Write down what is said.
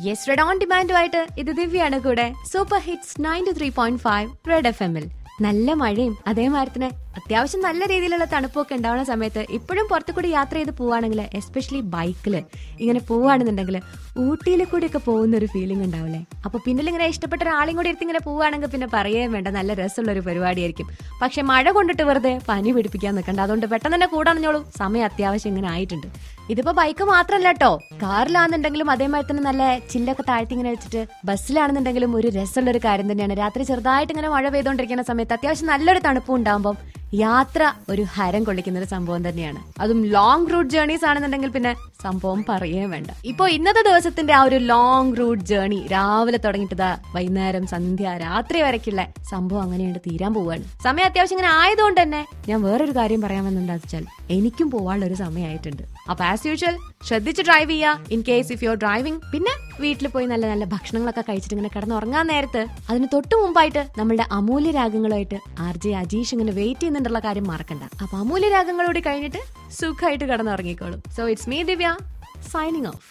Yes, red on ഡിമാൻഡുമായിട്ട് ഇത് ദിവ്യാണ് കൂടെ. Super hits 93.5 red FM-ൽ നല്ല മഴയും അതേമാതിരി തന്നെ അത്യാവശ്യം നല്ല രീതിയിലുള്ള തണുപ്പൊക്കെ ഉണ്ടാവുന്ന സമയത്ത് ഇപ്പോഴും പുറത്തു കൂടി യാത്ര ചെയ്ത് പോവാണെങ്കിൽ, എസ്പെഷ്യലി ബൈക്കിൽ ഇങ്ങനെ പോവുകയാണെന്നുണ്ടെങ്കിൽ ഊട്ടിയിൽ കൂടിയൊക്കെ പോകുന്ന ഒരു ഫീലിംഗ് ഉണ്ടാവില്ലേ? അപ്പൊ പിന്നിൽ ഇങ്ങനെ ഇഷ്ടപ്പെട്ട ഒരാളെയും കൂടി എടുത്ത് ഇങ്ങനെ പോവുകയാണെങ്കിൽ പിന്നെ പറയേ വേണ്ട, നല്ല രസമുള്ള ഒരു പരിപാടിയായിരിക്കും. പക്ഷെ മഴ കൊണ്ടിട്ട് വെറുതെ പനി പിടിപ്പിക്കാൻ നിൽക്കണ്ട. അതുകൊണ്ട് പെട്ടെന്ന് തന്നെ കൂടാണെന്നോളൂ, സമയം അത്യാവശ്യം ഇങ്ങനെ ആയിട്ടുണ്ട്. ഇതിപ്പോ ബൈക്ക് മാത്രമല്ല കേട്ടോ, കാറിലാണെന്നുണ്ടെങ്കിലും അതേമാതിരി തന്നെ നല്ല ചില്ലൊക്കെ താഴ്ത്തി ഇങ്ങനെ വെച്ചിട്ട് ബസ്സിലാണെന്നുണ്ടെങ്കിലും ഒരു രസമുള്ള ഒരു കാര്യം തന്നെയാണ്. രാത്രി ചെറുതായിട്ട് ഇങ്ങനെ മഴ പെയ്തുകൊണ്ടിരിക്കുന്ന സമയത്ത് അത്യാവശ്യം നല്ലൊരു തണുപ്പും ഉണ്ടാകുമ്പോൾ യാത്ര ഒരു ഹരം കൊള്ളിക്കുന്ന ഒരു സംഭവം തന്നെയാണ്. അതും ലോങ് റൂട്ട് ജേർണീസ് ആണെന്നുണ്ടെങ്കിൽ പിന്നെ സംഭവം പറയേ വേണ്ട. ഇപ്പൊ ഇന്നത്തെ ദിവസത്തിന്റെ ആ ഒരു ലോങ് റൂട്ട് ജേർണി രാവിലെ തുടങ്ങിയിട്ടതാ വൈകുന്നേരം സന്ധ്യ രാത്രി വരയ്ക്കുള്ള സംഭവം അങ്ങനെയുണ്ട് തീരാൻ പോവാണ്. സമയം അത്യാവശ്യം ഇങ്ങനെ ആയതുകൊണ്ട് തന്നെ ഞാൻ വേറൊരു കാര്യം പറയാമെന്നുണ്ടാ വെച്ചാൽ എനിക്കും പോവാനുള്ള ഒരു സമയമായിട്ടുണ്ട്. അപ്പൊ ആസ് യൂഷ്വൽ ശ്രദ്ധിച്ച് ഡ്രൈവ് ചെയ്യുക. In case if you are driving, പിന്നെ വീട്ടിൽ പോയി നല്ല നല്ല ഭക്ഷണങ്ങളൊക്കെ കഴിച്ചിട്ട് ഇങ്ങനെ കിടന്നുറങ്ങാൻ നേരത്ത് അതിന് തൊട്ട് മുമ്പായിട്ട് നമ്മളുടെ അമൂല്യ രാഗങ്ങളുമായിട്ട് RJ അജീഷ് ഇങ്ങനെ വെയിറ്റ് ചെയ്യുന്നുണ്ടുള്ള കാര്യം മറക്കണ്ട. അപ്പൊ അമൂല്യ രാഗങ്ങളോട് കഴിഞ്ഞിട്ട് സുഖമായിട്ട് കിടന്നുറങ്ങിക്കോളും. So it's me Divya signing of.